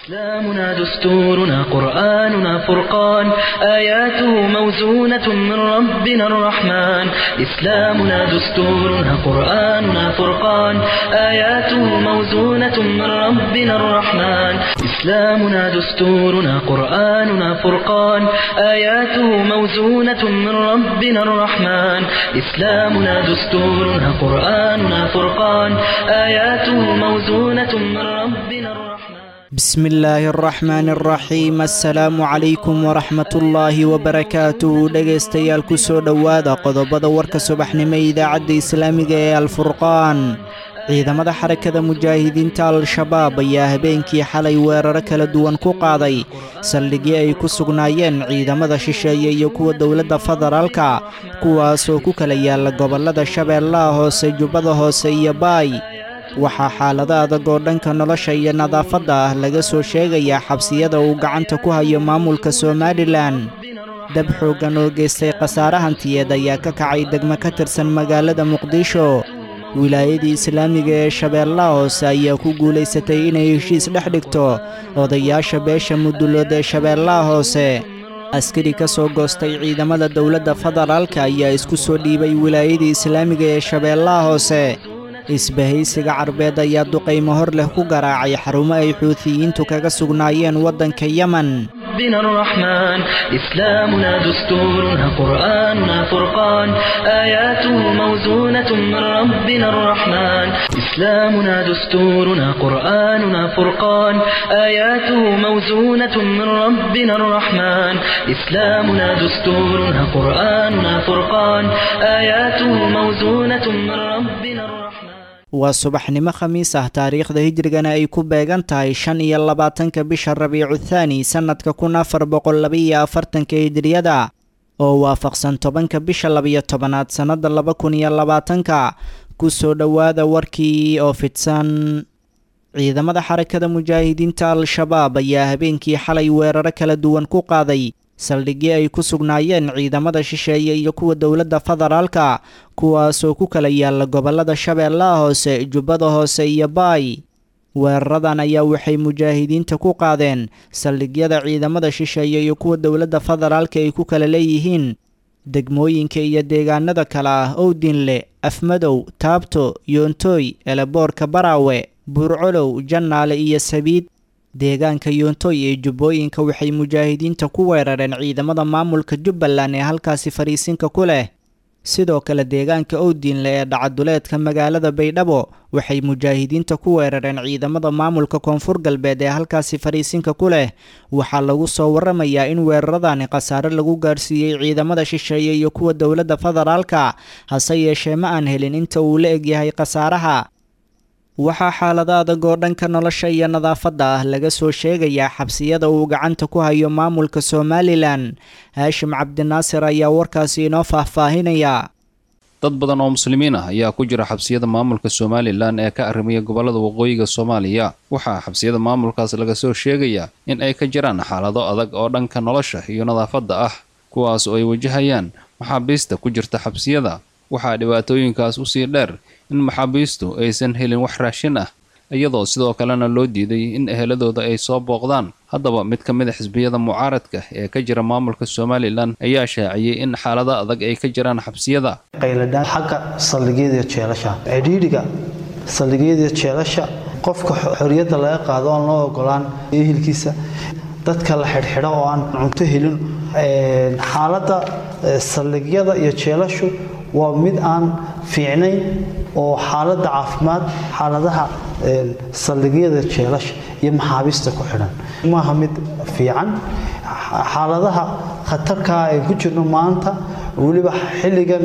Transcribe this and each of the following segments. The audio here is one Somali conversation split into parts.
إسلامنا دستورنا قرآننا فرقان آياته موزونة من ربنا الرحمن إسلامنا دستورنا قرآننا فرقان آياته موزونة من ربنا الرحمن إسلامنا دستورنا قرآننا فرقان آياته موزونة من ربنا الرحمن إسلامنا دستورنا قرآننا فرقان آياته موزونة من ربنا الرحمن بسم الله الرحمن الرحيم السلام عليكم ورحمة الله وبركاته dhegeystayaal ku soo dhawaada qodobada warka subaxnimo idaacadda islaamiga ee alfurqaan ciidamada xarakada mujaahidiinta al-shabaab ayaa habeenkii xalay weeraro kala duwan ku qaaday saldhigyo ay ku sugnaayeen ciidamada shisheeye iyo kuwa dowladda federaalka kuwaasoo ku kala yaala gobolada shabeellaha hoose jubbada hoose iyo baay waxaa xaalada adag oo dhanka nolosha iyo nadaafadda ah laga soo sheegayaa xabsiyada uu gacanta ku hayo maamulka Somaliland dab xooggan oo geystay khasaare hantiyeed ayaa ka kacay degmo ka tirsan magaalada Muqdisho wilaayada islaamiga ee Shabeellaha Hoose ayaa ku guuleysatay inay heshiis dhex dhigto odayaasha beesha Mudullood ee Shabeellaha Hoose askari ka soo goostay ciidamada dowladda federaalka ayaa isku soo dhiibay wilaayada islaamiga ee Shabeellaha Hoose isbahaysiga carbeed ayaa duqeymo hor leh ku garaacay xarumo ay xuutiyiintu kaga sugnaayeen waddanka Yemen ربنا الرحمن إسلامنا دستورنا قرآننا فرقان آياته موزونة من ربنا الرحمن إسلامنا دستورنا قرآننا فرقان آياته موزونة من ربنا الرحمن إسلامنا دستورنا قرآننا فرقان آياته موزونة من ربنا الرحمن waa subaxnimo khamiis ah taariikhda hijrigana ay ku beegan tahay 25 bisha Rabiicu Thaani sanadka 1442 hijriyada oo waafaqsan 10 bisha 12aad sanada 2020 ku soo dhawaada warkii oo fidsan ciidamada xarakada mujaahidiinta al-shabaab ayaa habeenkii xalay weeraro kala duwan ku qaaday saldhigyo ay ku sugnaayeen ciidamada shisheeye iyo kuwa dowladda federaalka kuwaasoo ku kala yaala gobolada Shabeellaha Hoose jubbada hoose iyo baay weeraradan ayaa waxay mujaahidiinta ku qaadeen saldhigyada ciidamada shisheeye iyo kuwa dowladda federaalka ay ku kala leeyihiin degmooyinka iyo deegaanada kala ah Owdinle Afmadow Taabto Yoontoy Eleboorka Baraawe Burcolow Jannaale iyo Sabiid deegaanka Yoontoy ee jubbooyinka waxay mujaahidiinta ku weerareen ciidamada maamulka Jubbaland ee halkaasi fariisinka ku leh sidoo kale deegaanka Owdinle ee dhacaduleedka magaalada Baydhabo waxay mujaahidiinta ku weerareen ciidamada maamulka Koonfur Galbeed ee halkaasi fariisinka ku leh waxaa lagu soo waramayaa in weeraradani khasaare lagu gaarsiiyay ciidamada shisheeye iyo kuwa dowladda federaalka hase yeeshee ma aan helin inta uu la eg yahay khasaaraha waxaa xaalada adag oo dhanka nolosha iyo nadaafadda ah laga soo sheegayaa xabsiyada uu gacanta ku hayo maamulka Somaliland Haashim Cabdinaasir ayaa warkaasi inoo faahfaahinaya dad badan oo muslimiin ah ayaa ku jira xabsiyada maamulka Somaliland ee ka arrimaya gobolada waqooyiga Soomaaliya waxaa xabsiyada maamulkaas laga soo sheegayaa in ay ka jiraan xaalado adag oo dhanka nolosha iyo nadaafadda ah kuwaas oo ay wajahayaan maxaabiista ku jirta xabsiyada waxaa dhibaatooyinkaas u sii dheer in maxaabiistu aysan helin wax raashin ah iyadoo sidoo kalena loo diiday in eheladooda ay soo booqdaan haddaba mid ka mid ah xisbiyada mucaaradka ee ka jira maamulka Somaliland ayaa shaaciyay in xaalada adag ay ka jiraan xabsiyada qayladaan xagga saldhigyada jeelasha cidhiidhiga saldhigyada jeelasha qofka xorriyadda laga qaado aan loo ogolaan ehelkiisa dadka la xidhxidho oo aan cunto helin xaaladda saldhigyada iyo jeelashu waa mid aan fiicnayn oo xaaladda caafimaad xaaladaha saldhigyada jeelasha iyo maxaabiista ku xidhan maaha mid fiican xaaladaha khatarka ay ku jirno maanta waliba xilligan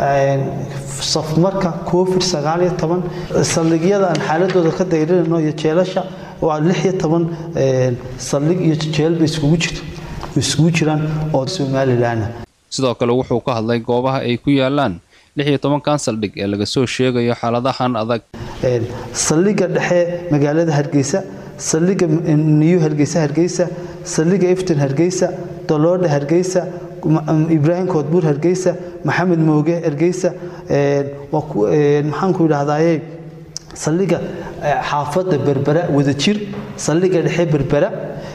safmarka COVID-19 saldhigyada aan xaaladooda ka dayrinayno iyo jeelasha waa 16 saldhig iyo jeel bay iskugu jiraan oo Somaliland sidoo kale wuxuu ka hadlay goobaha ay ku yaalaan 16 kan saldhig ee laga soo sheegayo xaaladahan adag saldhiga dhexe magaalada Hargeysa saldhiga New Hargeysa saldhiga Iftin Hargeysa Doloode Hargeysa Ibrahim Koodbuur Hargeysa Maxamed Mooge Hargeysa maxaan ku yiraahdaa saldhiga xaafadda berbera wadajir saldhiga dhexe berbera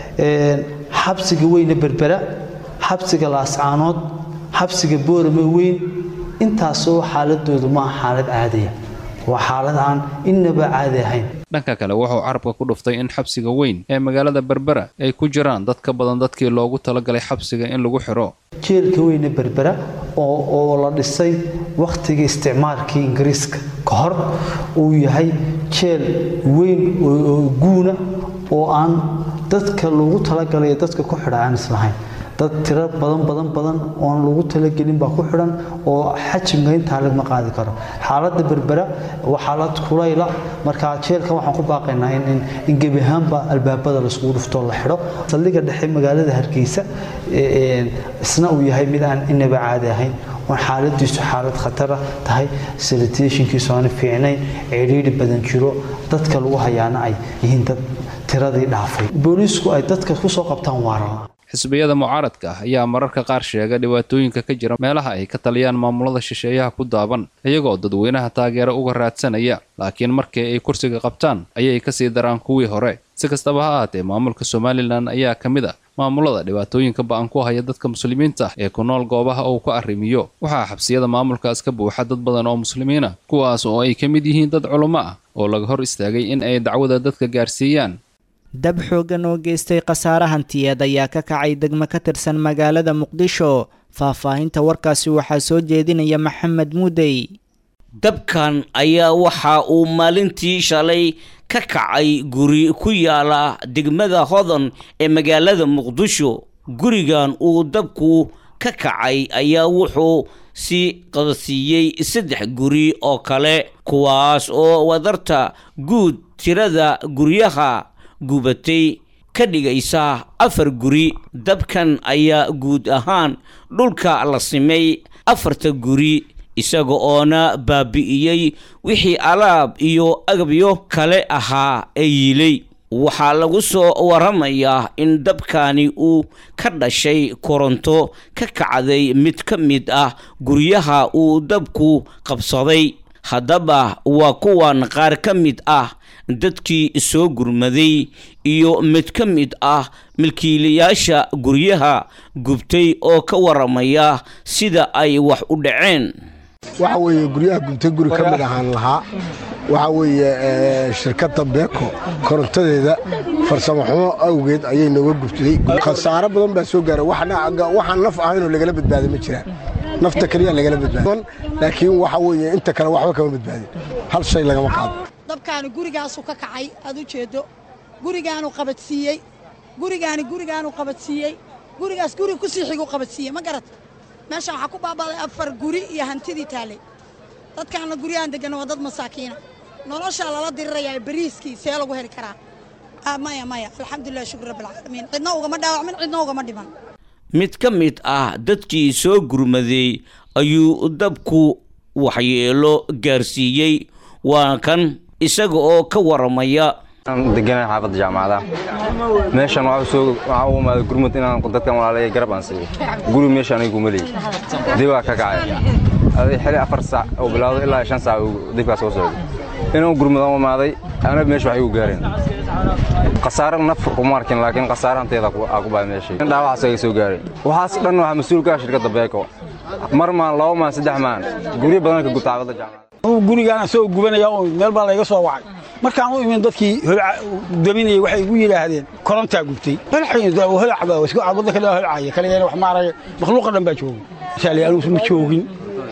xabsiga weyne berbera xabsiga laascaanood xabsiga boorame weyn intaasoo xaaladoodu ma xaalad caadiya waa xaalad aan innaba caadi ahayn dhanka kale wuxuu carabka ku dhuftay in xabsiga weyn ee magaalada berbera ay ku jiraan dad ka badan dadkii loogu talagalay xabsiga in lagu xiro jeelka weyne berbera oo la dhisay waqtigii isticmaalkii ingiriiska ka hor uu yahay jeel weyn oo guuna oo aan dadka loogu talagalay dadka ku xidha aan islahayn dad tiro badan oo lagu talagelin baa ku xiran oo xajmiga inta laga qaadi karo xaaladda berbera waa xaalad kulayla marka jeelka waxaan ku baaqaynaa in gebi ahaanba albaabada la isku dhufto la xiro saldhiga dhexe magaalada Hargeysa isna uu yahay mid aan inaba caadi ahayn oo xaaladiisu xaalad khatar tahay sanitationkiisu aan fiicnayn ciriiri badan jiro dadka lagu hayaana ay yihiin dad tiradii dhaafay booliisku ay dadka ku soo qabtaan waaran xisbiyada mucaaradka ayaa mararka qaar sheega dhibaatooyinka ka jira meelaha ay ka taliyaan maamulada shisheeyaha ku daaban iyagoo dadweynaha taageero uga raadsanaya laakiin markii ay kursiga qabtaan ayay ka sii daraan kuwii hore si kastaba ha ahaatee maamulka Somaliland ayaa ka mid ah maamulada dhibaatooyinka ba'an ku haya dadka muslimiinta ee ku nool goobaha uu ka arrimiyo waxaa xabsiyada maamulkaas ka buuxa dad badan oo muslimiin ah kuwaas oo ay ka mid yihiin dad culimo ah oo laga hor istaagay in ay dacwada dadka gaarsiiyaan dab xoogan oo geystay khasaare hantiyeed ayaa ka kacay degmo ka tirsan magaalada Muqdisho faahfaahinta warkaasi waxaa soo jeedinaya Maxamed Muudey dabkan ayaa waxa uu maalintii shalay ka kacay guri ku yaala degmada Hodan ee magaalada Muqdisho gurigan uu dabku ka kacay ayaa wuxuu si qadasiyay 3 guri oo kale kuwaas oo wadarta guud tirada guryaha gubatay ka dhigaysa 4 guri dabkan ayaa guud ahaan dhulka la simay 4 guri isaga oona baabi'iyay wixii alaab iyo agabyo kale ahaa ee yilay waxaa lagu soo waramayaa in dabkani uu ka dhashay koronto ka kacday mid ka mid ah guryaha uu dabku qabsaday haddaba waa kuwan qaar ka mid ah dadkii soo gurmaday iyo mid ka mid ah milkiilayaasha guryaha gubtay oo ka waramaya sida ay wax u dhaceen waxa weeye guryaha gubtay guri ka mid ahaan lahaa waxa weeye shirkadda Beko korontadeeda farsamo xumo awgeed ayay nooga gubtay khasaare badan baa soo gaaray waxaan naf ahayn oo laga badbaaday ma jiraan nafta kaliya laga badbaaday laakiin waxa weeye inta kale waxba kama badbaadin hal shay laga qaado dabkaan gurigaas uu ka kacay aad u jeedo gurigaan uu qabadsiiyay gurigaan uu qabadsiiyay gurigaas guri ku sii xigu qabadsiiyay ma garad meesha waxa ku baabaaday 4 guri iyo hantidii taalay dadkaana guriyaan degan waa dad masaakiina nolosha lala dirirayaa bariiskii see lagu heli karaa maya alxamdulillah shukr rabbil caalamiin cidna ugama dhaawacmin cidna ugama dhiman mid ka mid ah dadkii soo gurmaday ayuu dabku waxyeelo gaarsiiyay waa kan isaga oo ka waramaya deganaa xaafadda jaamacada meeshan waxa uu maaday gurmad inaan dadkan walaalay garab aan siiyo guri meeshan ay gumalay diba ka kacay xilli 4 saac oo bilaawdo ilaa 5 saac dibka soo socday inuu gurmad u maaday ana meesha waxay u gaareen khasaare naf uma arkin laakiin khasaaraanteeda ku baa meesha dhaawac ay soo gaareen waxaas dhan waxa mas'uul ka shirkadda Beko marmaan 2 maan 3 maan guri badan ka gutaabada jaamacada gurigaan soo gubanaya oo meel baa laga soo wacay markaan u imin dadkii daminay waxay ugu yiraahdeen koronta gubtay halacba isku cabada kale halacay kale wax maaray makhluuq dhan baa joogay shalay aanu ma joogin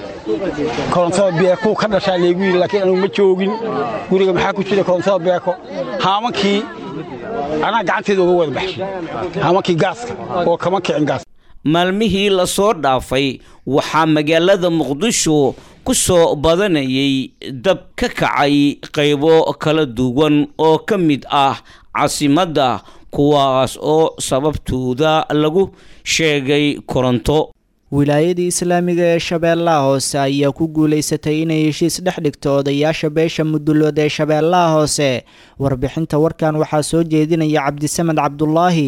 korontada Beko ka dhashay leegu laakiin aanu ma joogin guriga maxaa ku jira korontada Beko haamankii ana gacanteeda uga wada baxshay haamankii gaaska oo kama kicin gaas maalmihii la soo dhaafay waxaa magaalada Muqdisho ku soo badanayay dab ka kacay qaybo kala duwan oo ka mid ah caasimadda kuwaas oo sababtooda lagu sheegay koronto wilaayadii islaamiga ee Shabeellaha Hoose ayaa ku guuleysatay inay heshiis dhex dhigto odayaasha beesha Mudullood ee Shabeellaha Hoose warbixinta warkan waxaa soo jeedinaya Cabdisamed Cabdullaahi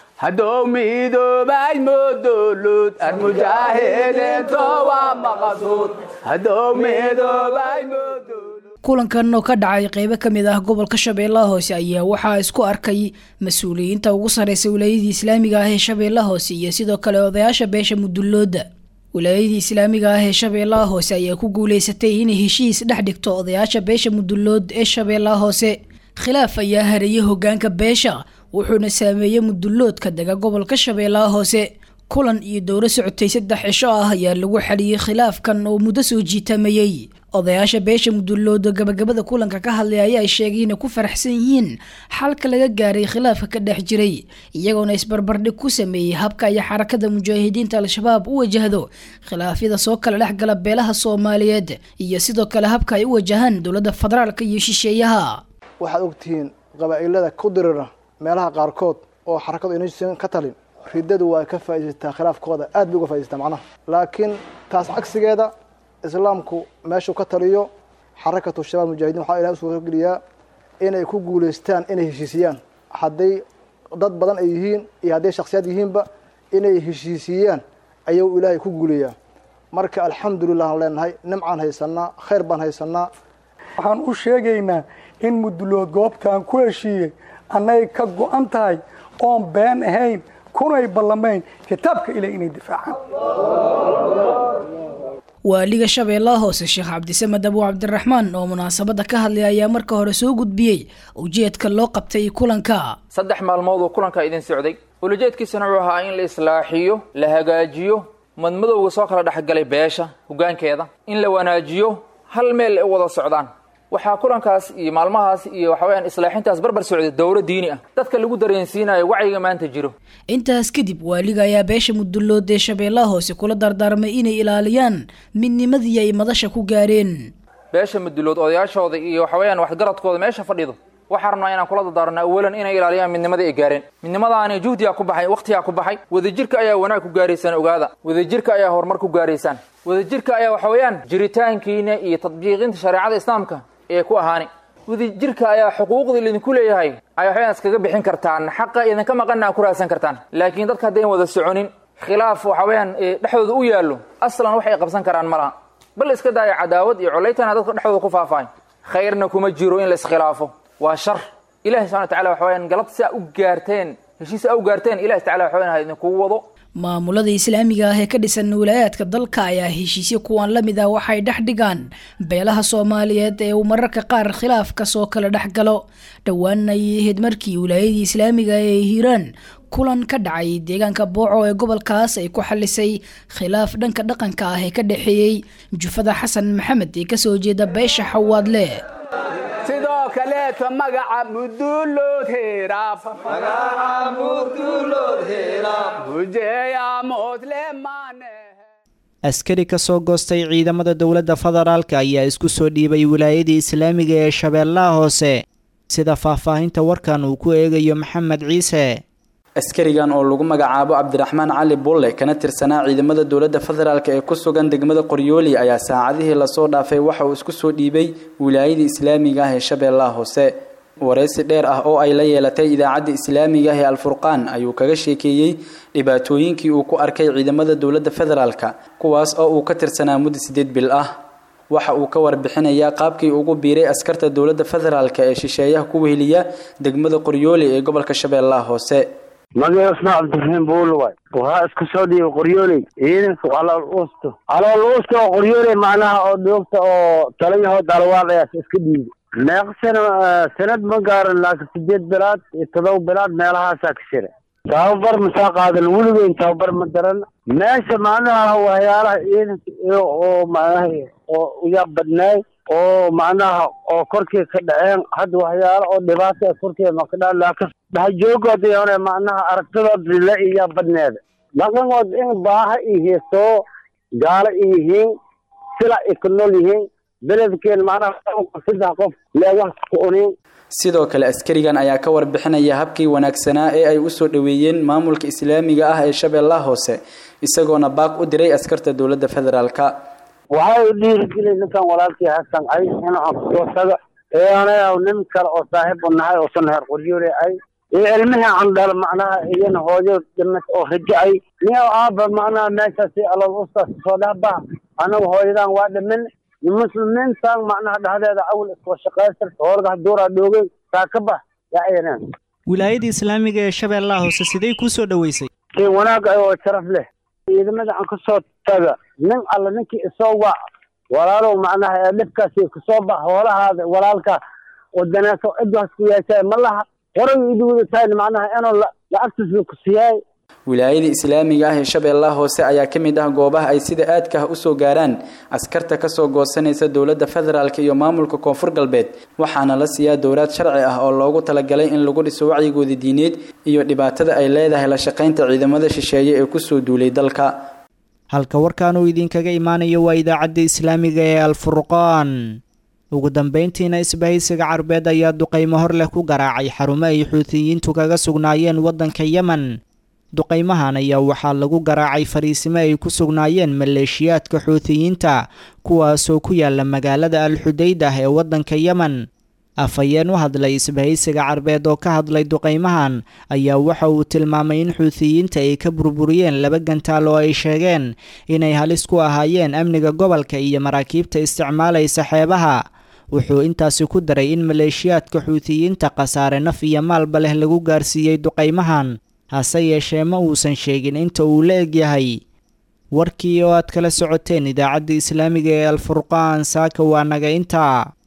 هدوميدو باي مدولود المجاهدين توا مقصود هدوميدو باي مدولود kulankan oo ka dhacay qaybo ka mid ah gobolka Shabeellaha Hoose ayaa waxaa isku arkay mas'uuliyiinta ugu sareysa wilaayada Islaamiga ah ee Shabeellaha Hoose iyo sidoo kale odayaasha beesha Mudulooda. wilaayada Islaamiga ah ee Shabeellaha Hoose ayaa ku guuleysatay inay heshiis dhex dhigto odayaasha beesha Mudulood ee Shabeellaha Hoose. khilaaf ayaa hareeyay hoggaanka beesha wuxuuna saameeyay Muduloodka daga gobolka Shabeellaha Hoose. kulan iyo dowro socotay 3 cisho ah ayaa lagu xaliyay khilaafkan oo muddo soo jiitamayay. odayaasha beesha Mudulooda gabagabada kulanka ka hadlay ay sheegeen ku faraxsan yihiin xalka laga gaaray khilaafka ka dhex jiray iyagoona isbarbardhig ku sameeyay habka ay xarakada mujaahidiinta al-shabaab u wajahdo khilaafyada soo kala dhex gala beelaha Soomaaliyeed iyo sidoo kale habka ay u wajahaan dowladda federaalka iyo shisheeyaha. waxaad ogtihiin qabaa'ilada ku dirira meelaha qaarkood oo xarakadu inaysan ka talin ridadu waa ka faa'iideystaa khilaafkooda aad bay uga faa'iideystaa macnaha laakiin taas cagsigeeda islaamku meeshu ka taliyo xarakatu shabaab mujaahidiin waxa ilaahay soo geliyaa inay ku guuleystaan inay heshiisiyaan haday dad badan ay yihiin iyo haday shakhsiyaad yihiinba inay heshiisiyaan ayuu ilaahay ku guuleeyaa marka alxamdulillah aan leenahay nimcaan haysanaa khayr baan haysanaa waxaan u sheegaynaa in Mudulood goobtan ku heshiiyay anay ka go'an tahay oon been ahayn kunay ballamayn kitaabka ilaahay inay difaacaan. waaliga Shabeellaha Hoose Sheekh Cabdisamed Abu Cabdiraxmaan oo munaasabada ka hadlay ayaa marka hore soo gudbiyay ujeedka loo qabtay kulanka. 3 maalmood oo kulanka idin socday ujeedkiisuna wuxuu ahaa in la islaaxiyo la hagaajiyo madmadowga soo kala dhaxgalay beesha hoggaankeeda in la wanaajiyo hal meel ay wada socdaan. waxaa kulankaas iyo maalmahaas iyo waxa weeyaan islaaxintaas barbar socday dowlad diini ah dadka lagu dareensiinayo wacyiga maanta jiro. intaas kadib waaliga ayaa beesha Mudulood ee Shabeellaha Hoose kula dardaarmay inay ilaaliyaan midnimadii ay madasha ku gaareen. beesha Mudulood odayaashooda iyo waxa weeyaan waxgaradkooda meesha fadhido waxaan rabnaa inaan kula dardaarno awalan inay ilaaliyaan midnimadii ay gaareen. midnimadaani juhdiga ku baxay waqtiga ku baxay wadajirka ayaa wanaag ku gaaraysan ogaada wadajirka ayaa horumar ku gaaraysan wadajirka ayaa waxa weeyaan jiritaankiina iyo tadbiiqinta shariicada islaamka ee ku ahaani wadajirka ayaa xuquuqda idinku leeyahay ay waxaan iskaga bixin kartaan xaqa idinka maqanaa ku raadsan kartaan laakiin dadka hadeen wada soconin khilaaf waxa weeyaan dhaxdooda u yaalo aslan wax ay qabsan karaan malaha bal iska daaya cadaawad iyo culaytana dadka dhaxdooda ku faafay khayrna kuma jiro in la iskhilaafo waa shar ilaahay subhanahu wa ta'ala waxa weeyaan galad si u gaarteen heshiis u gaarteen ilaahay ta'ala waxa weeyaan idinku wado. maamulada Islaamiga ah ee ka dhisan wilaayadka dalka ayaa heshiisyo kuwan la mid ah waxay dhex dhigaan beelaha Soomaaliyeed ee mararka qaar khilaaf ka soo kala dhex galo. dhawaan ay ahayd markii wilaayada Islaamiga ee Hiiraan kulan ka dhacay deegaanka Booco ee gobolkaas ay ku xalisay khilaaf dhanka dhaqanka ah ee ka dhaxeeyay jufada Xasan Maxamed ee ka soo jeeda beesha Xawaadle. sidoo kale magaca Mudulood heeraaf askari ka soo goostay ciidamada dowladda federaalka ayaa isku soo dhiibay wilaayada Islaamiga ee Shabeellaha Hoose sida faahfaahinta warkan uu ku eegayo Maxamed Ciise. askarigan oo lagu magacaabo Cabdiraxmaan Cali Bulle kana tirsanaa ciidamada dowladda federaalka ee ku sugan degmada Qoryooli ayaa saacadihii la soo dhaafay waxa uu isku soo dhiibay wilaayada Islaamiga ah ee Shabeellaha Hoose. wareysi dheer ah oo ay la yeelatay idaacadda Islaamiga ah ee Al-Furqaan ayuu kaga sheekeeyay dhibaatooyinkii uu ku arkay ciidamada dowladda federaalka kuwaas oo uu ka tirsanaa muddo 8 bil ah. waxa uu ka warbixinayaa qaabkii ugu biiray askarta dowladda federaalka ee shisheeyaha ku weheliya degmada Qoryooli ee gobolka Shabeellaha Hoose. magaca isna Cabdiraxmaan Bulle waxa isku soo dhiibay Qoryooli ciidanka ala loosto Qoryooli macnaha oo doogta oo taliyaha dalwaad ayaa iska dhiibay meeqsana sanad ma gaaran laakiin 8 bilaad iyo 7 bilaad meelahaas ka shirey tababar masaaqaada weligeed tababar ma daran meesha macnaha waxyaalaha ciidanka oo macnaha oo ya badnay oo macnaha oo korkii ka dhaceen had waxyaalo oo dhibaato korkii ma ka dhacay laakiin dhaxjoogooda iyo macnaha aragtidooda la iyo badneed dhaqankood in baaha iyo soo gaala yihiin sila ekonomiyihiin beledkeen macnaha saddex qof la wax ku orin. sidoo kale askarigan ayaa ka warbixinaya habkii wanaagsanaa ee ay u soo dhaweeyeen maamulka Islaamiga ah ee Shabeellaha Hoose isagoona baaq u diray askarta dowladda federaalka. waxay u dhiirigeliyeen ninkan walaalkii Xasan ay inuu soo tago ee aanay nin kale oo saaxiib u nahay oo san heer Qoryooli ay ilmaha andal macnaha iyana hooyo dhamad oo rajay niyo aaba macnaha meesha si Allah ustaas soo dhaaba anagu hooyadan waa dhamin muslimiintan macnaha dhexdeeda awal isku shaqaystar hoorga duura dhoogay saakaba yaa ayaan wilaayada islaamiga ee shabeellaha hoose sidee ku soo dhaweysay wanaag oo sharaf leh ciidamada aan ka soo taga nin alla ninkii soo waa walaalo macnaha dhibkaasi ku soo bax hoolahaada walaalka wadanaasoo cidwaas ku yeeshay malaha horay iduu tahay macnaha inuu lacagtiisa ku siiyay wilaayada islaamiga ah ee shabeellaha hoose ayaa ka mid ah goobaha ay sida aadka ah u soo gaaraan askarta ka soo goosanaysa dowladda federaalka iyo maamulka koonfur galbeed waxaana la siiyaa dowlad sharci ah oo loogu talagalay in lagu dhiso wacyigooda diineed iyo dhibaatada ay leedahay la shaqaynta ciidamada shisheeye ee ku soo duulay dalka halka warkaan uu idinkaga imaanayo waa idaacadda islaamiga ee alfurqaan ugu dambeyntiina isbahaysiga carbeed ayaa duqaymo hor leh ku garaacay xarumo ay xuutiyiintu kaga sugnaayeen waddanka yemen duqaymahan ayaa waxaa lagu garaacay fariisimo ay ku sugnaayeen maleeshiyaadka xuutiyiinta kuwaasoo ku yaala magaalada al-xudaydah ee waddanka yemen afhayeen u hadlay isbahaysiga carbeed oo ka hadlay duqaymahan ayaa waxa uu tilmaamay in xuutiyiinta ay ka burburiyeen 2 gantaal oo ay sheegeen inay halis ku ahaayeen amniga gobolka iyo maraakiibta isticmaalaysa xeebaha wuxuu intaasi ku daray in maleeshiyaadka xuutiyiinta khasaare naf iyo maalba leh lagu gaarsiiyey duqaymahan hase yeeshee ma uusan sheegin inta uu la egyahay warkii oo aad kala socoteen idaacadda islaamiga ee alfurqaan saaka waa naga intaa